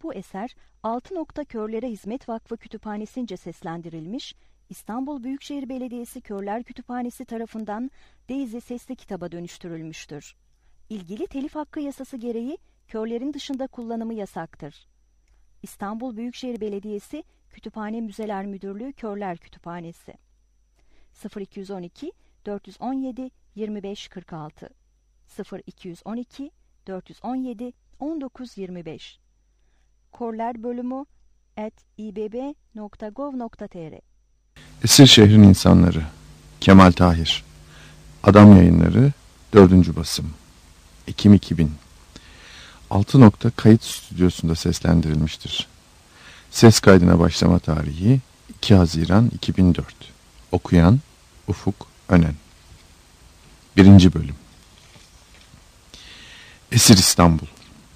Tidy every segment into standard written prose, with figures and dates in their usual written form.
Bu eser Altı Nokta Körlere Hizmet Vakfı Kütüphanesi'nce seslendirilmiş, İstanbul Büyükşehir Belediyesi Körler Kütüphanesi tarafından Daisy sesli kitaba dönüştürülmüştür. İlgili telif hakkı yasası gereği körlerin dışında kullanımı yasaktır. İstanbul Büyükşehir Belediyesi Kütüphane Müzeler Müdürlüğü Körler Kütüphanesi 0212 417 2546 0212 417 1925 Körler bölümü @ibb.gov.tr. Esir Şehrin İnsanları, Kemal Tahir. Adam Yayınları, 4. basım, Ekim 2000. Altı Nokta Kayıt Stüdyosu'nda seslendirilmiştir. Ses kaydına başlama tarihi 2 Haziran 2004. Okuyan Ufuk Önen. 1. bölüm. Esir İstanbul.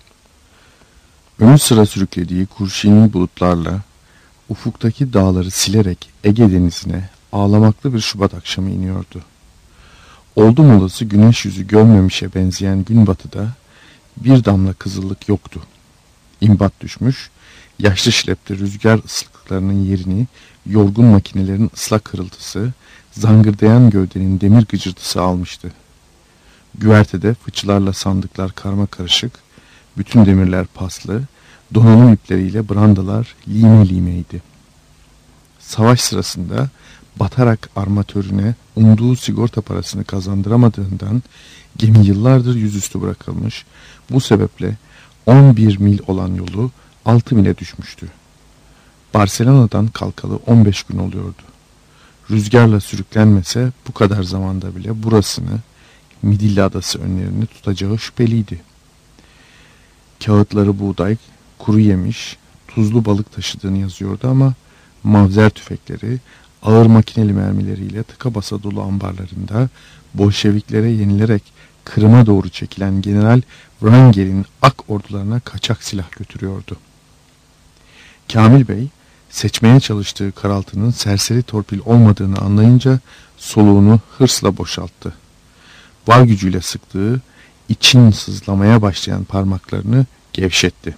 Önü sıra sürüklediği kurşuni bulutlarla ufuktaki dağları silerek Ege denizine ağlamaklı bir Şubat akşamı iniyordu. Oldum olası güneş yüzü görmemişe benzeyen günbatıda bir damla kızıllık yoktu. İmbat düşmüş, yaşlı şilepte rüzgar ıslıklarının yerini yorgun makinelerin ıslak hırıltısı, zangırdayan gövdenin demir gıcırtısı almıştı. Güvertede fıçılarla sandıklar karma karışık, bütün demirler paslı, donanım ipleriyle brandalar lime limeydi. Savaş sırasında batarak armatörüne umduğu sigorta parasını kazandıramadığından gemi yıllardır yüzüstü bırakılmış, bu sebeple 11 mil olan yolu 6 mile düşmüştü. Barcelona'dan kalkalı 15 gün oluyordu. Rüzgarla sürüklenmese bu kadar zamanda bile burasını, Midilli Adası önlerini tutacağı şüpheliydi. Kağıtları buğday, kuru yemiş, tuzlu balık taşıdığını yazıyordu ama mavzer tüfekleri, ağır makineli mermileriyle tıka basa dolu ambarlarında Bolşeviklere yenilerek Kırım'a doğru çekilen General Wrangel'in ak ordularına kaçak silah götürüyordu. Kamil Bey, seçmeye çalıştığı karaltının serseri torpil olmadığını anlayınca soluğunu hırsla boşalttı. Var gücüyle sıktığı, için sızlamaya başlayan parmaklarını gevşetti.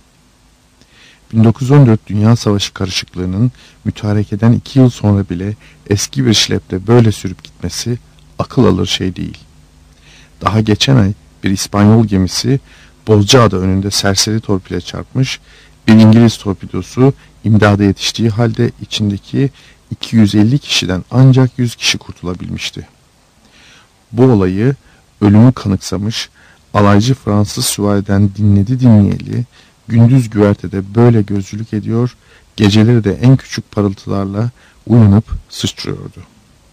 1914 Dünya Savaşı karışıklığının mütarekeden 2 yıl sonra bile eski bir şilepte böyle sürüp gitmesi akıl alır şey değil. Daha geçen ay bir İspanyol gemisi Bozcaada önünde serseri torpile çarpmış, bir İngiliz torpidosu imdada yetiştiği halde içindeki 250 kişiden ancak 100 kişi kurtulabilmişti. Bu olayı ölümü kanıksamış, alaycı Fransız süvariden dinledi dinleyeli, gündüz güvertede böyle gözcülük ediyor, geceleri de en küçük parıltılarla uyanıp sıçrıyordu.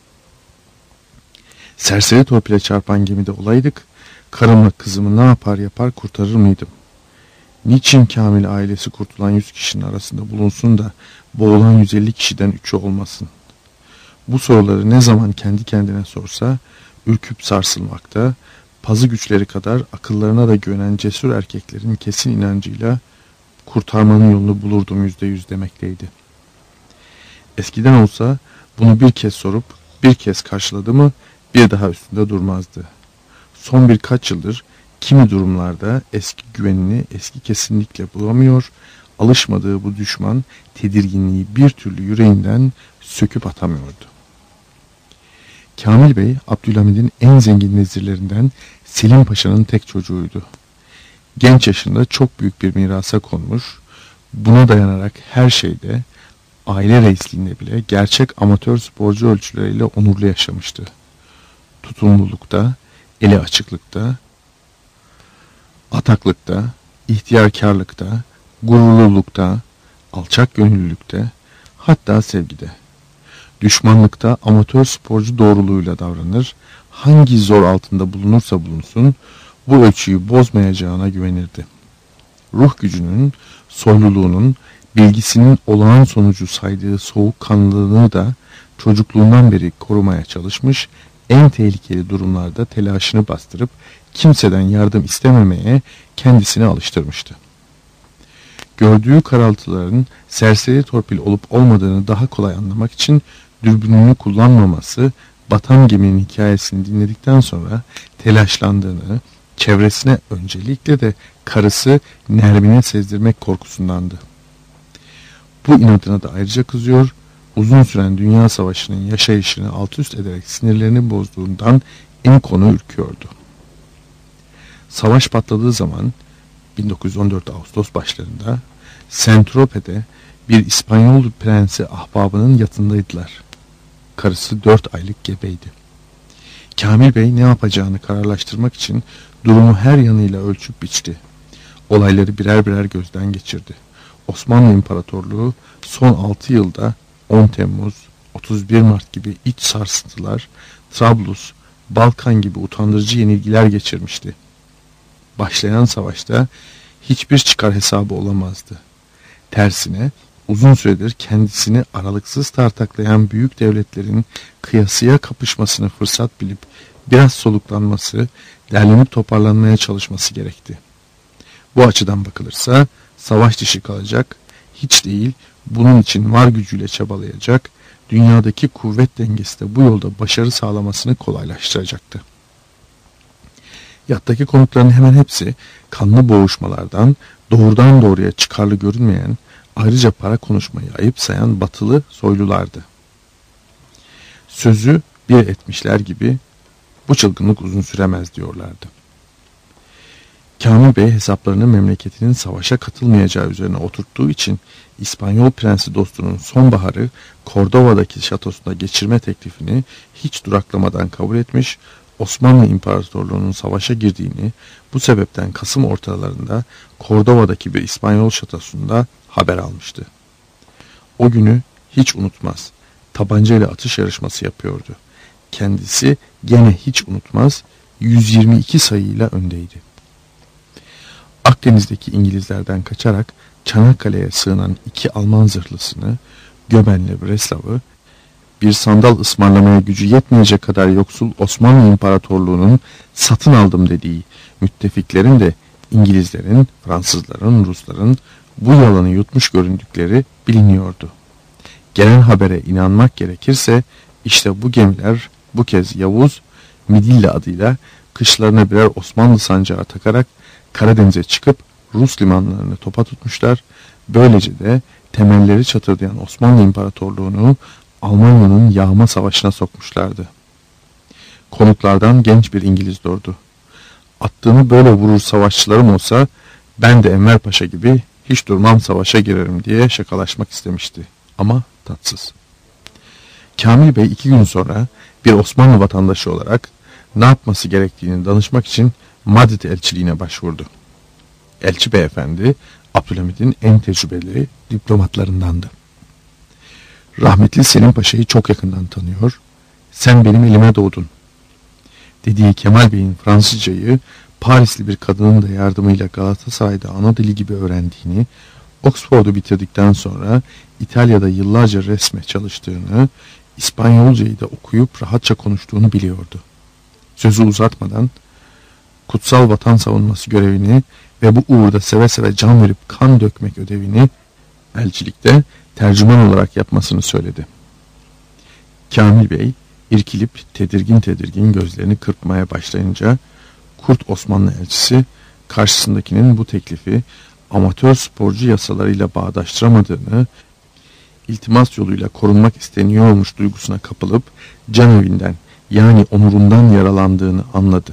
Serseri torpile çarpan gemide olaydık, karımla kızımı ne yapar yapar kurtarır mıydım? Niçin Kamil ailesi kurtulan 100 kişinin arasında bulunsun da boğulan 150 kişiden 3'ü olmasın? Bu soruları ne zaman kendi kendine sorsa, ürküp sarsılmakta, pazı güçleri kadar akıllarına da güvenen cesur erkeklerin kesin inancıyla kurtarmanın yolunu bulurdum %100 demekteydi. Eskiden olsa bunu bir kez sorup bir kez karşıladı mı bir daha üstünde durmazdı. Son birkaç yıldır kimi durumlarda eski güvenini eski kesinlikle bulamıyor, alışmadığı bu düşman tedirginliği bir türlü yüreğinden söküp atamıyordu. Kamil Bey, Abdülhamid'in en zengin vezirlerinden Selim Paşa'nın tek çocuğuydu. Genç yaşında çok büyük bir mirasa konmuş, buna dayanarak her şeyde, aile reisliğinde bile gerçek amatör sporcu ölçüleriyle onurlu yaşamıştı. Tutumlulukta, eli açıklıkta, ataklıkta, ihtiyarkarlıkta, gururlulukta, alçak gönüllülükte, hatta sevgide. Düşmanlıkta amatör sporcu doğruluğuyla davranır, hangi zor altında bulunursa bulunsun, bu ölçüyü bozmayacağına güvenirdi. Ruh gücünün, soyluluğunun, bilgisinin olağan sonucu saydığı soğukkanlılığını da çocukluğundan beri korumaya çalışmış, en tehlikeli durumlarda telaşını bastırıp kimseden yardım istememeye kendisini alıştırmıştı. Gördüğü karaltıların serseri torpil olup olmadığını daha kolay anlamak için dürbününü kullanmaması, batan geminin hikayesini dinledikten sonra telaşlandığını, Çevresine, öncelikle de karısı Nermin'e sezdirmek korkusundandı. Bu inadına da ayrıca kızıyor, uzun süren dünya savaşının yaşayışını alt üst ederek sinirlerini bozduğundan en konu ürküyordu. Savaş patladığı zaman 1914 Ağustos başlarında Saint-Tropez'de bir İspanyol prensi ahbabının yatındaydılar. Karısı 4 aylık gebeydi. Kamil Bey ne yapacağını kararlaştırmak için durumu her yanıyla ölçüp biçti. Olayları birer birer gözden geçirdi. Osmanlı İmparatorluğu son 6 yılda 10 Temmuz, 31 Mart gibi iç sarsıntılar, Trablus, Balkan gibi utandırıcı yenilgiler geçirmişti. Başlayan savaşta hiçbir çıkar hesabı olamazdı. Tersine uzun süredir kendisini aralıksız tartaklayan büyük devletlerin kıyasıya kapışmasını fırsat bilip biraz soluklanması, derlenip toparlanmaya çalışması gerekti. Bu açıdan bakılırsa savaş dışı kalacak, hiç değil bunun için var gücüyle çabalayacak, dünyadaki kuvvet dengesi de bu yolda başarı sağlamasını kolaylaştıracaktı. Yattaki konukların hemen hepsi kanlı boğuşmalardan doğrudan doğruya çıkarlı görünmeyen, ayrıca para konuşmayı ayıp sayan batılı soylulardı. Sözü bir etmişler gibi bu çılgınlık uzun süremez diyorlardı. Kamil Bey hesaplarını memleketinin savaşa katılmayacağı üzerine oturttuğu için İspanyol prensi dostunun sonbaharı Kordova'daki şatosunda geçirme teklifini hiç duraklamadan kabul etmiş, Osmanlı İmparatorluğu'nun savaşa girdiğini bu sebepten Kasım ortalarında Kordova'daki bir İspanyol şatosunda haber almıştı. O günü hiç unutmaz. Tabancayla atış yarışması yapıyordu. Kendisi gene hiç unutmaz. 122 sayıyla öndeydi. Akdeniz'deki İngilizlerden kaçarak Çanakkale'ye sığınan 2 Alman zırhlısını, Göben'le Breslav'ı, bir sandal ısmarlamaya gücü yetmeyecek kadar yoksul Osmanlı İmparatorluğu'nun satın aldım dediği müttefiklerin de İngilizlerin, Fransızların, Rusların bu yalanı yutmuş göründükleri biliniyordu. Gelen habere inanmak gerekirse işte bu gemiler bu kez Yavuz, Midilli adıyla kışlarına birer Osmanlı sancağı takarak Karadeniz'e çıkıp Rus limanlarını topa tutmuşlar. Böylece de temelleri çatırdayan Osmanlı İmparatorluğu'nu Almanya'nın yağma savaşına sokmuşlardı. Konuklardan genç bir İngiliz doğdu. Attığını böyle vurur savaşçılarım olsa ben de Enver Paşa gibi hiç durmam savaşa girerim diye şakalaşmak istemişti. Ama tatsız. Kamil Bey 2 gün sonra bir Osmanlı vatandaşı olarak ne yapması gerektiğini danışmak için Madrid elçiliğine başvurdu. Elçi beyefendi Abdülhamid'in en tecrübeli diplomatlarındandı. Rahmetli Selim Paşa'yı çok yakından tanıyor, sen benim elime doğdun dediği Kemal Bey'in Fransızcayı Parisli bir kadının da yardımıyla Galatasaray'da ana dili gibi öğrendiğini, Oxford'u bitirdikten sonra İtalya'da yıllarca resme çalıştığını, İspanyolcayı da okuyup rahatça konuştuğunu biliyordu. Sözü uzatmadan kutsal vatan savunması görevini ve bu uğurda seve seve can verip kan dökmek ödevini elçilikte tercüman olarak yapmasını söyledi. Kamil Bey irkilip tedirgin tedirgin gözlerini kırpmaya başlayınca Kurt Osmanlı elçisi karşısındakinin bu teklifi amatör sporcu yasalarıyla bağdaştıramadığını, iltimas yoluyla korunmak isteniyormuş duygusuna kapılıp canevinden yani onurundan yaralandığını anladı.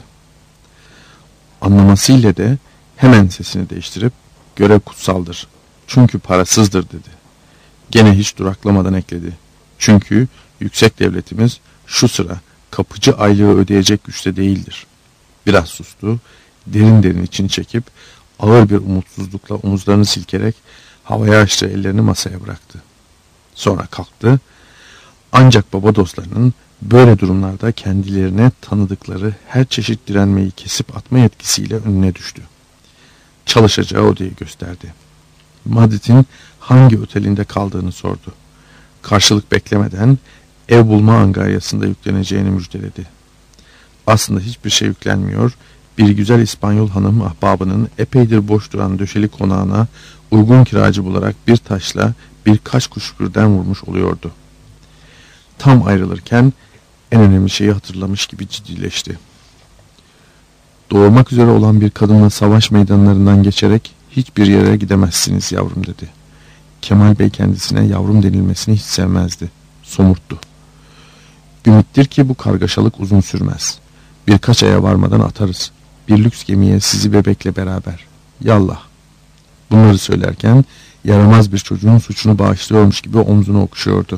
Anlamasıyla de hemen sesini değiştirip görev kutsaldır çünkü parasızdır dedi. Gene hiç duraklamadan ekledi. Çünkü yüksek devletimiz şu sıra kapıcı aylığı ödeyecek güçte değildir. Biraz sustu, derin derin içini çekip ağır bir umutsuzlukla omuzlarını silkerek havaya açtığı ellerini masaya bıraktı. Sonra kalktı. Ancak baba dostlarının böyle durumlarda kendilerine tanıdıkları her çeşit direnmeyi kesip atma yetkisiyle önüne düştü. Çalışacağı odayı gösterdi. Madrid'in hangi otelinde kaldığını sordu. Karşılık beklemeden ev bulma angaryasında yükleneceğini müjdeledi. Aslında hiçbir şey yüklenmiyor, bir güzel İspanyol hanım ahbabının epeydir boş duran döşeli konağına uygun kiracı bularak bir taşla birkaç kuş birden vurmuş oluyordu. Tam ayrılırken en önemli şeyi hatırlamış gibi ciddileşti. Doğurmak üzere olan bir kadınla savaş meydanlarından geçerek hiçbir yere gidemezsiniz yavrum dedi. Kemal Bey kendisine yavrum denilmesini hiç sevmezdi. Somurttu. Ümittir ki bu kargaşalık uzun sürmez. Birkaç aya varmadan atarız. Bir lüks gemiye sizi bebekle beraber. Yallah. Bunları söylerken yaramaz bir çocuğun suçunu bağışlıyormuş gibi omzunu okşuyordu.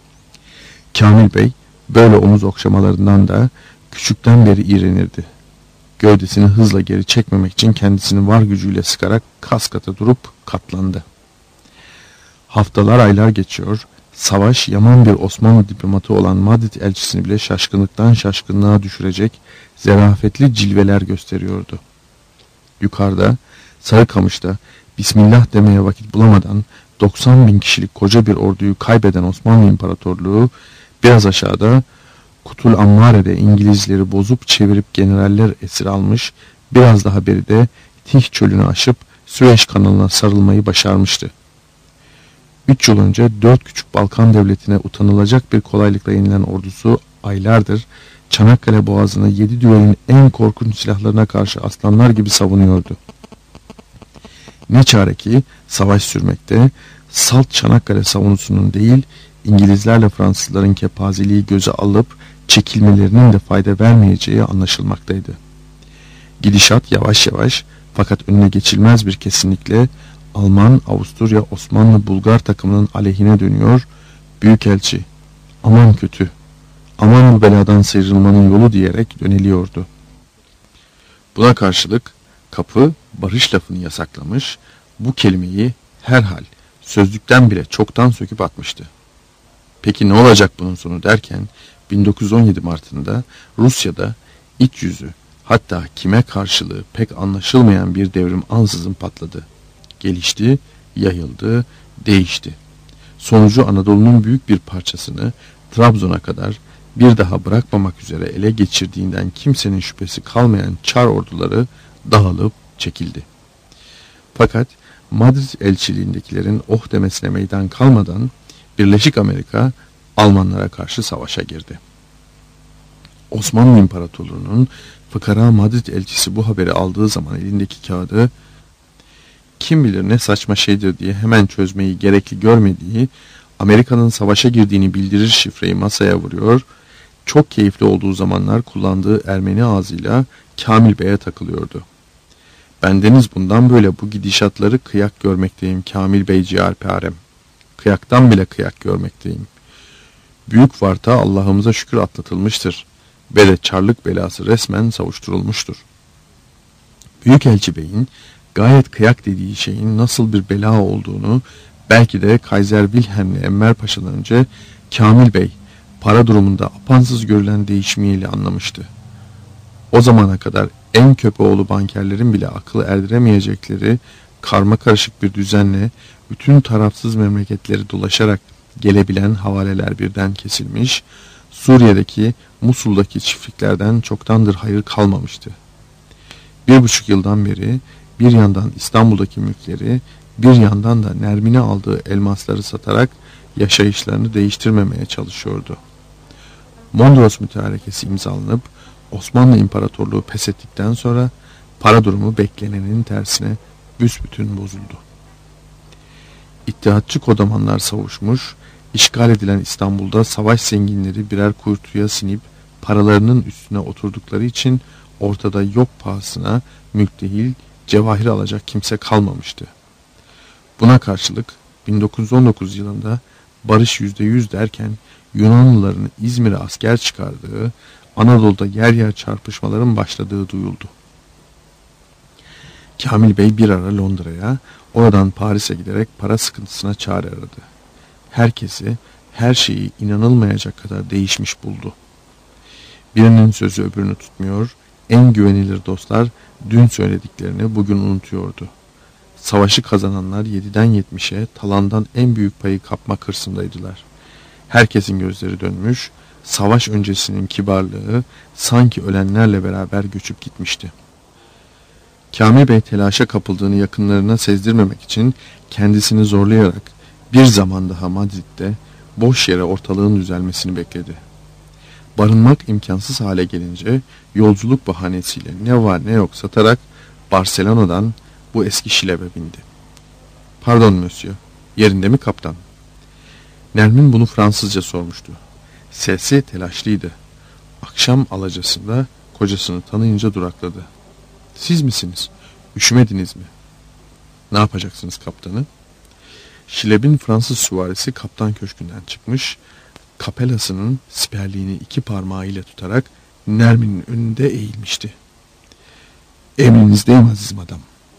Kamil Bey böyle omuz okşamalarından da küçükten beri iğrenirdi. Gövdesini hızla geri çekmemek için kendisini var gücüyle sıkarak kas katı durup katlandı. Haftalar aylar geçiyor, savaş yaman bir Osmanlı diplomatı olan Madrid elçisini bile şaşkınlıktan şaşkınlığa düşürecek zerafetli cilveler gösteriyordu. Yukarıda, Sarıkamış'ta Bismillah demeye vakit bulamadan 90.000 kişilik koca bir orduyu kaybeden Osmanlı İmparatorluğu, biraz aşağıda Kutul Ammare'de İngilizleri bozup çevirip generaller esir almış, biraz daha beride Tih çölünü aşıp Süveyş kanalına sarılmayı başarmıştı. 3 yıl önce 4 küçük Balkan devletine utanılacak bir kolaylıkla yenilen ordusu aylardır Çanakkale Boğazı'nı 7 düvenin en korkunç silahlarına karşı aslanlar gibi savunuyordu. Ne çare ki savaş sürmekte, salt Çanakkale savunusunun değil, İngilizlerle Fransızların kepazeliği göze alıp çekilmelerinin de fayda vermeyeceği anlaşılmaktaydı. Gidişat yavaş yavaş fakat önüne geçilmez bir kesinlikle Alman, Avusturya, Osmanlı, Bulgar takımının aleyhine dönüyor. Büyükelçi, aman kötü, aman bu beladan sıyrılmanın yolu diyerek döneliyordu. Buna karşılık kapı barış lafını yasaklamış, bu kelimeyi herhal sözlükten bile çoktan söküp atmıştı. Peki ne olacak bunun sonu derken 1917 Mart'ında Rusya'da iç yüzü, hatta kime karşılığı pek anlaşılmayan bir devrim ansızın patladı. Gelişti, yayıldı, değişti. Sonucu Anadolu'nun büyük bir parçasını Trabzon'a kadar bir daha bırakmamak üzere ele geçirdiğinden kimsenin şüphesi kalmayan Çar orduları dağılıp çekildi. Fakat Madrid elçiliğindekilerin oh demesine meydan kalmadan Birleşik Amerika Almanlara karşı savaşa girdi. Osmanlı İmparatorluğu'nun fıkara Madrid elçisi bu haberi aldığı zaman elindeki kağıdı kim bilir ne saçma şeydir diye hemen çözmeyi gerekli görmediği, Amerika'nın savaşa girdiğini bildirir şifreyi masaya vuruyor, çok keyifli olduğu zamanlar kullandığı Ermeni ağzıyla Kamil Bey'e takılıyordu. Bendeniz bundan böyle bu gidişatları kıyak görmekteyim Kamil Bey ciğerparem. Kıyaktan bile kıyak görmekteyim. Büyük varta Allah'ımıza şükür atlatılmıştır ve de Çarlık belası resmen savuşturulmuştur. Büyükelçi Bey'in gayet kıyak dediği şeyin nasıl bir bela olduğunu belki de Kaiser Wilhelm'le Enver Paşa'dan önce Kamil Bey para durumunda apansız görülen değişmeyle anlamıştı. O zamana kadar en köpeoğlu bankerlerin bile akıl erdiremeyecekleri karma karışık bir düzenle bütün tarafsız memleketleri dolaşarak gelebilen havaleler birden kesilmiş, Suriye'deki, Musul'daki çiftliklerden çoktandır hayır kalmamıştı. 1,5 yıldan beri bir yandan İstanbul'daki mülkleri, bir yandan da Nermin'e aldığı elmasları satarak yaşayışlarını değiştirmemeye çalışıyordu. Mondros Mütarekesi imzalanıp Osmanlı İmparatorluğu pes ettikten sonra para durumu beklenenin tersine büsbütün bozuldu. İttihatçı kodamanlar savuşmuş, işgal edilen İstanbul'da savaş zenginleri birer kuytuya sinip paralarının üstüne oturdukları için ortada yok pahasına mülk değil, cevahir alacak kimse kalmamıştı. Buna karşılık 1919 yılında barış %100 derken Yunanlıların İzmir'e asker çıkardığı, Anadolu'da yer yer çarpışmaların başladığı duyuldu. Kamil Bey bir ara Londra'ya, oradan Paris'e giderek para sıkıntısına çare aradı. Herkesi, her şeyi inanılmayacak kadar değişmiş buldu. Birinin sözü öbürünü tutmuyor, en güvenilir dostlar dün söylediklerini bugün unutuyordu. Savaşı kazananlar 7'den 70'e talandan en büyük payı kapmak hırsındaydılar. Herkesin gözleri dönmüş, savaş öncesinin kibarlığı sanki ölenlerle beraber göçüp gitmişti. Kamil Bey telaşa kapıldığını yakınlarına sezdirmemek için kendisini zorlayarak bir zaman daha Madrid'de boş yere ortalığın düzelmesini bekledi. Barınmak imkansız hale gelince yolculuk bahanesiyle ne var ne yok satarak Barcelona'dan bu eski şilebe bindi. Pardon monsieur, yerinde mi kaptan? Nermin bunu Fransızca sormuştu. Sesi telaşlıydı. Akşam alacasında kocasını tanıyınca durakladı. Siz misiniz? Üşümediniz mi? Ne yapacaksınız kaptanı? Şileb'in Fransız süvarisi kaptan köşkünden çıkmış, kapelasının siperliğini iki parmağıyla tutarak Nermin'in önünde eğilmişti. Emrinizdeyim aziz madam.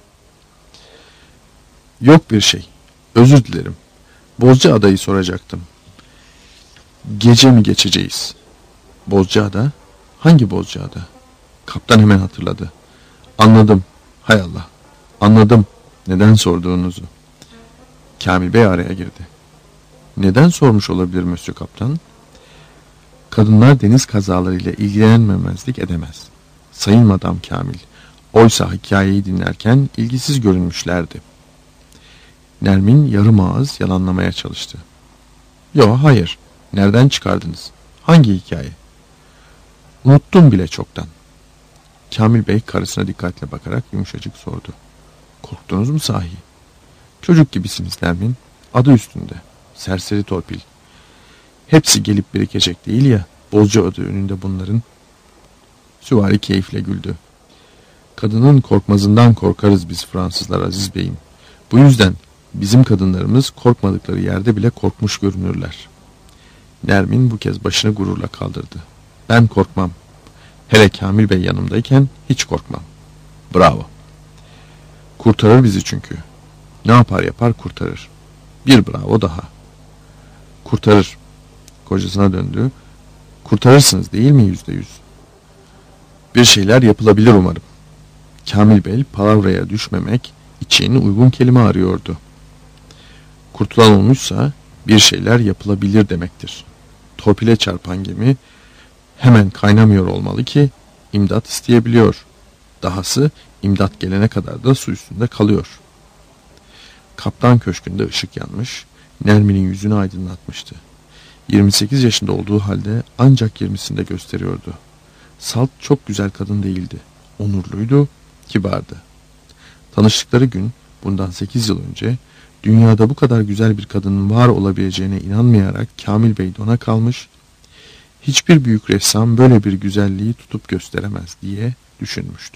Yok bir şey. Özür dilerim. Bozcaada'yı soracaktım. Gece mi geçeceğiz? Bozcaada? Hangi Bozcaada? Kaptan hemen hatırladı. Anladım. Hay Allah. Anladım. Neden sorduğunuzu. Kamil Bey araya girdi. Neden sormuş olabilir Monsieur Kaptan? Kadınlar deniz kazalarıyla ilgilenmemezlik edemez. Sayın Madam Kamil, oysa hikayeyi dinlerken ilgisiz görünmüşlerdi. Nermin yarım ağız yalanlamaya çalıştı. Yo, hayır. Nereden çıkardınız? Hangi hikaye? Unuttum bile çoktan. Kamil Bey karısına dikkatle bakarak yumuşacık sordu. Korktunuz mu sahi? Çocuk gibisiniz Nermin. Adı üstünde. Serseri torpil. Hepsi gelip birikecek değil ya. Bozcaada önünde bunların. Süvari keyifle güldü. Kadının korkmazından korkarız biz Fransızlar aziz beyim. Bu yüzden bizim kadınlarımız korkmadıkları yerde bile korkmuş görünürler. Nermin bu kez başını gururla kaldırdı. Ben korkmam. Hele Kamil Bey yanımdayken hiç korkmam. Bravo. Kurtarır bizi çünkü. Ne yapar yapar kurtarır. Bir bravo daha. Kurtarır. Kocasına döndü. Kurtarırsınız değil mi %100? Bir şeyler yapılabilir umarım. Kamil Bey palavraya düşmemek için uygun kelime arıyordu. Kurtulan olmuşsa bir şeyler yapılabilir demektir. Torpile çarpan gemi hemen kaynamıyor olmalı ki imdat isteyebiliyor. Dahası imdat gelene kadar da su üstünde kalıyor. Kaptan köşkünde ışık yanmış, Nermin'in yüzünü aydınlatmıştı. 28 yaşında olduğu halde ancak 20'sinde gösteriyordu. Salt çok güzel kadın değildi. Onurluydu, kibardı. Tanıştıkları gün, bundan 8 yıl önce, dünyada bu kadar güzel bir kadının var olabileceğine inanmayarak Kamil Bey dona kalmış, hiçbir büyük ressam böyle bir güzelliği tutup gösteremez diye düşünmüştü.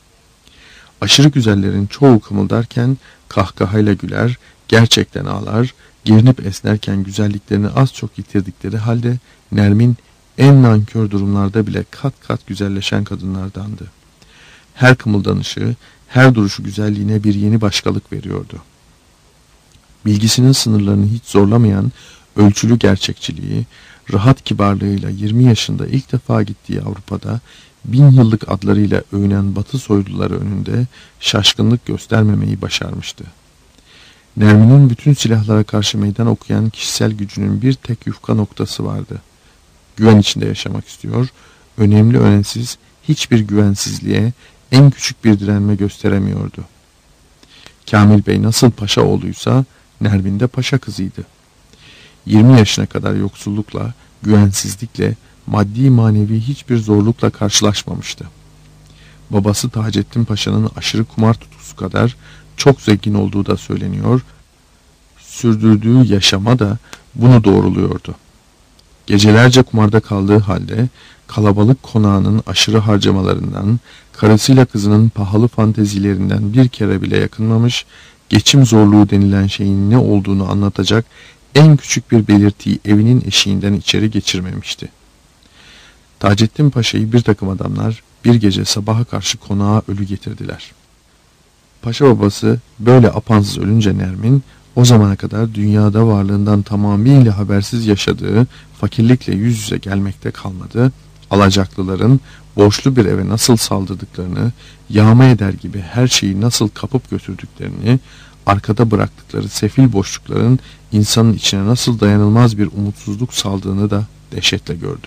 Aşırı güzellerin çoğu kımıldarken kahkahayla güler, gerçekten ağlar, gerinip esnerken güzelliklerini az çok yitirdikleri halde Nermin en nankör durumlarda bile kat kat güzelleşen kadınlardandı. Her kımıldanışı, her duruşu güzelliğine bir yeni başkalık veriyordu. Bilgisinin sınırlarını hiç zorlamayan ölçülü gerçekçiliği, rahat kibarlığıyla 20 yaşında ilk defa gittiği Avrupa'da 1000 yıllık adlarıyla övünen Batı soyluları önünde şaşkınlık göstermemeyi başarmıştı. Nermin'in bütün silahlara karşı meydan okuyan kişisel gücünün bir tek yufka noktası vardı. Güven içinde yaşamak istiyor, önemli önemsiz hiçbir güvensizliğe, en küçük bir direnme gösteremiyordu. Kamil Bey nasıl paşa oğluysa Nermin de paşa kızıydı. 20 yaşına kadar yoksullukla, güvensizlikle, maddi manevi hiçbir zorlukla karşılaşmamıştı. Babası Taceddin Paşa'nın aşırı kumar tutkusu kadar çok zengin olduğu da söyleniyor, sürdürdüğü yaşama da bunu doğruluyordu. Gecelerce kumarda kaldığı halde kalabalık konağının aşırı harcamalarından, karısıyla kızının pahalı fantezilerinden bir kere bile yakınmamış, geçim zorluğu denilen şeyin ne olduğunu anlatacak en küçük bir belirtiyi evinin eşiğinden içeri geçirmemişti. Taceddin Paşa'yı bir takım adamlar bir gece sabaha karşı konağa ölü getirdiler. Paşa babası böyle apansız ölünce Nermin, o zamana kadar dünyada varlığından tamamıyla habersiz yaşadığı fakirlikle yüz yüze gelmekte kalmadı, alacaklıların borçlu bir eve nasıl saldırdıklarını, yağma eder gibi her şeyi nasıl kapıp götürdüklerini, arkada bıraktıkları sefil boşlukların insanın içine nasıl dayanılmaz bir umutsuzluk saldığını da dehşetle gördü.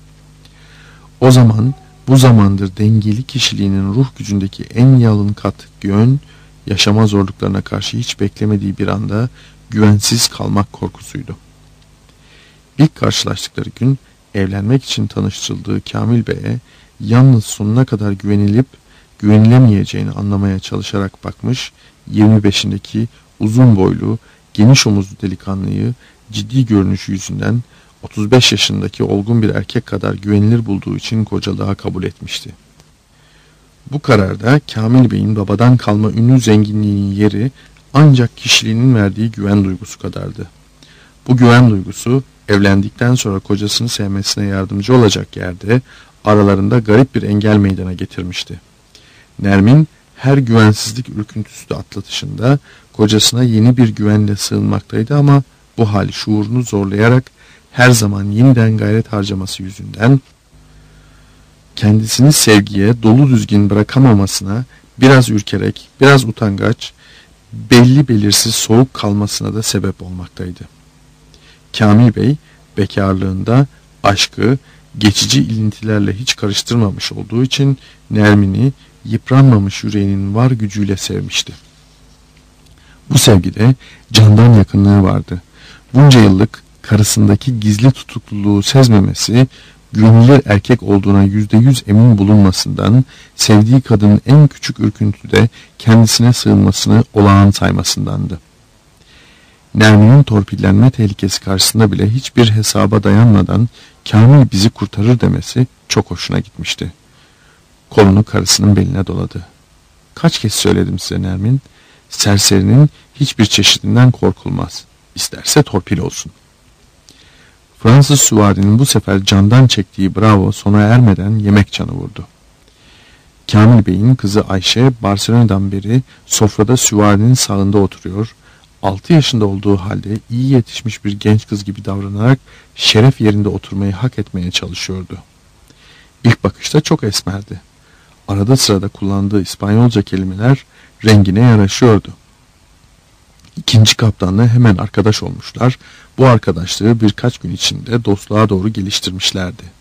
O zaman, bu zamandır dengeli kişiliğinin ruh gücündeki en yalın kat yön, yaşama zorluklarına karşı hiç beklemediği bir anda güvensiz kalmak korkusuydu. İlk karşılaştıkları gün evlenmek için tanıştırıldığı Kamil Bey'e yalnız sonuna kadar güvenilip güvenilemeyeceğini anlamaya çalışarak bakmış, 25'indeki uzun boylu, geniş omuzlu delikanlıyı ciddi görünüşü yüzünden 35 yaşındaki olgun bir erkek kadar güvenilir bulduğu için kocalığa kabul etmişti. Bu kararda Kamil Bey'in babadan kalma ünlü zenginliğinin yeri ancak kişiliğinin verdiği güven duygusu kadardı. Bu güven duygusu evlendikten sonra kocasını sevmesine yardımcı olacak yerde aralarında garip bir engel meydana getirmişti. Nermin her güvensizlik ürküntüsü de atlatışında kocasına yeni bir güvenle sığınmaktaydı ama bu hali şuurunu zorlayarak her zaman yeniden gayret harcaması yüzünden kendisini sevgiye dolu düzgün bırakamamasına, biraz ürkerek, biraz utangaç, belli belirsiz soğuk kalmasına da sebep olmaktaydı. Kamil Bey bekarlığında aşkı geçici ilintilerle hiç karıştırmamış olduğu için Nermin'i yıpranmamış yüreğinin var gücüyle sevmişti. Bu sevgide candan yakınlığı vardı. Bunca yıllık karısındaki gizli tutukluluğu sezmemesi, güvenilir erkek olduğuna %100 emin bulunmasından, sevdiği kadının en küçük ürküntüde kendisine sığınmasını olağan saymasındandı. Nermin'in torpillenme tehlikesi karşısında bile hiçbir hesaba dayanmadan Kamil bizi kurtarır demesi çok hoşuna gitmişti. Kolunu karısının beline doladı. Kaç kez söyledim size Nermin, serserinin hiçbir çeşidinden korkulmaz. İsterse torpil olsun. Fransız süvarinin bu sefer candan çektiği bravo sona ermeden yemek çanı vurdu. Kamil Bey'in kızı Ayşe Barcelona'dan beri sofrada süvarinin sağında oturuyor, 6 yaşında olduğu halde iyi yetişmiş bir genç kız gibi davranarak şeref yerinde oturmayı hak etmeye çalışıyordu. İlk bakışta çok esmerdi. Arada sırada kullandığı İspanyolca kelimeler rengine yaraşıyordu. İkinci kaptanla hemen arkadaş olmuşlar, bu arkadaşlığı birkaç gün içinde dostluğa doğru geliştirmişlerdi.